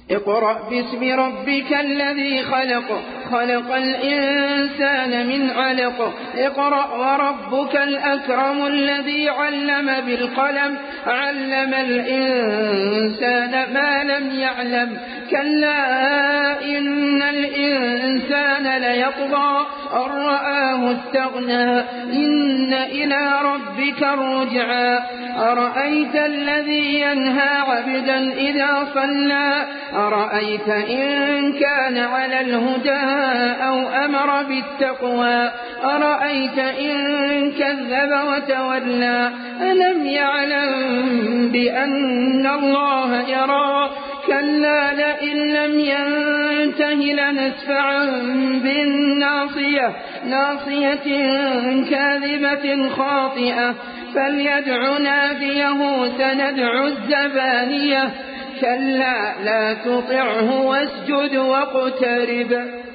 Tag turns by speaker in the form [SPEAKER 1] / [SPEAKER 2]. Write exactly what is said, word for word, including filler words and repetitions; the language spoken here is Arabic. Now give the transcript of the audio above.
[SPEAKER 1] اقرأ باسم ربك الذي خلق خلق الإنسان من علق اقرأ وربك الأكرم الذي علم بالقلم علم الإنسان ما لم يعلم كلا إن الإنسان ليطغى أن رآه استغنى إن إلى ربك الرجعى أرأيت الذي ينهى عبدا إذا صلى أرأيت إن كان على الهدى أو أمر بالتقوى أرأيت إن كذب وتولى ألم يعلم بأن الله يرى كلا لئن لم ينته لنسفعا بالناصية ناصية كاذبة خاطئة فليدع ناديه سندع الزبانية كلا لا تطعه واسجد واقترب.